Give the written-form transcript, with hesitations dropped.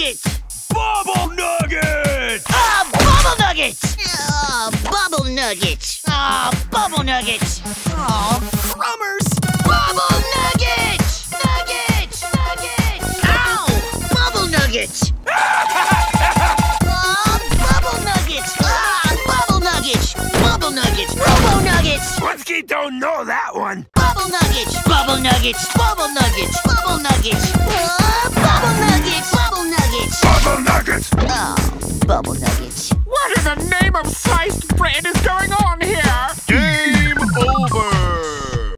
Nuggets! Bubble Nuggets! Bubble Nuggets! Bubble Nuggets. Bubble Nuggets! Crummers! Bubble Nuggets! Nuggets! Nuggets! Ow! Bubble Nuggets. Bubble Nuggets! Bubble Nuggets! Bubble Nuggets. Robo Nuggets! Woodsky don't know that one. Bubble Nuggets! Bubble Nuggets! Bubble Nuggets! Bubble Nuggets! Bubble Nuggets! Bubble Nuggets! Bubble Nuggets! Bubble Nuggets! What in the name of sliced bread is going